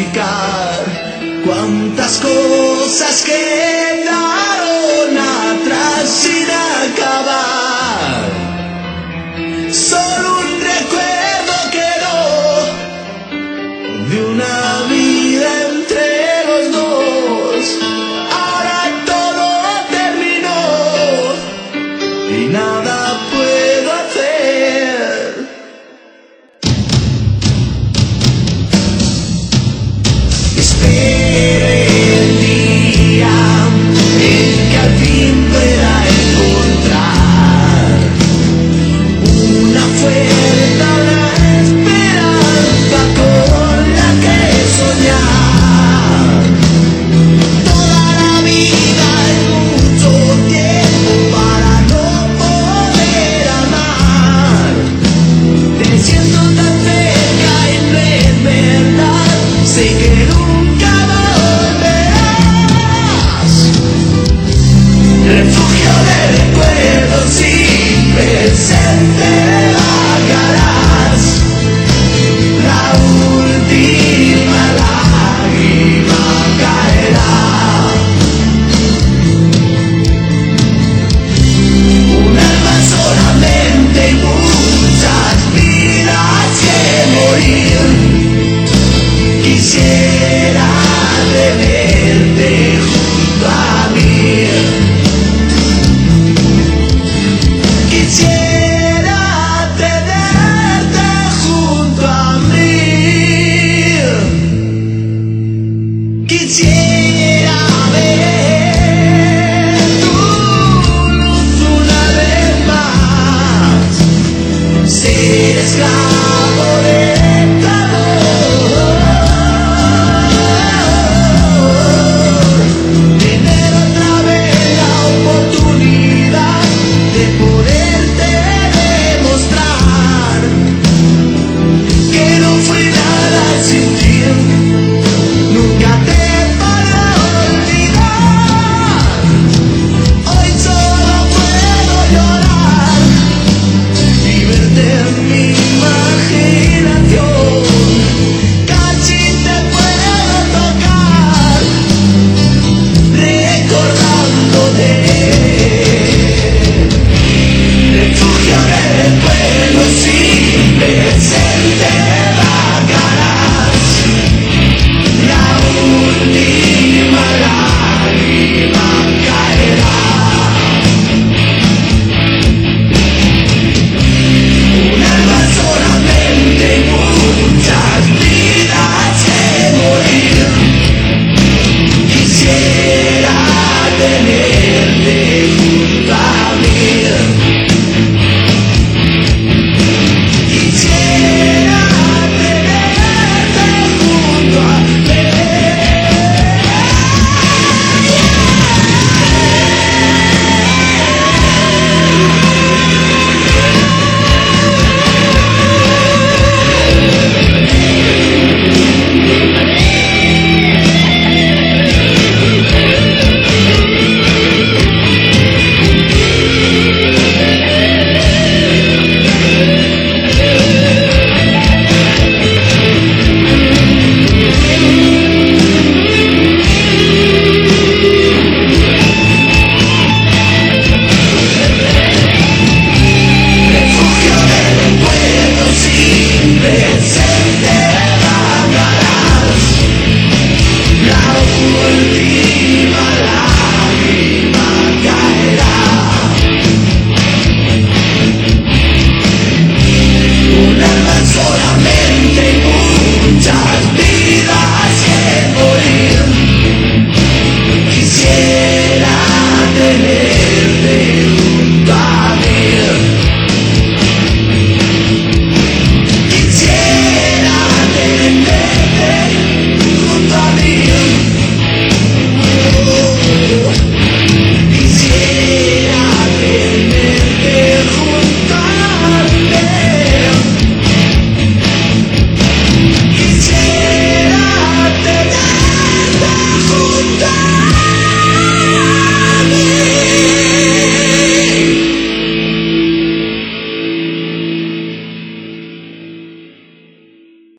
explicar cuántas cosas quedaron atrás sin acabar. Solo un recuerdo quedó de una vida entre los dos. Ahora todo terminó y nada puedo hacer. Espero el día en que al fin pueda encontrar una fuerza, una esperanza con la que soñar. Toda la vida es mucho tiempo para no poder amar. Te siento tan cerca y no es verdad, sé que nunca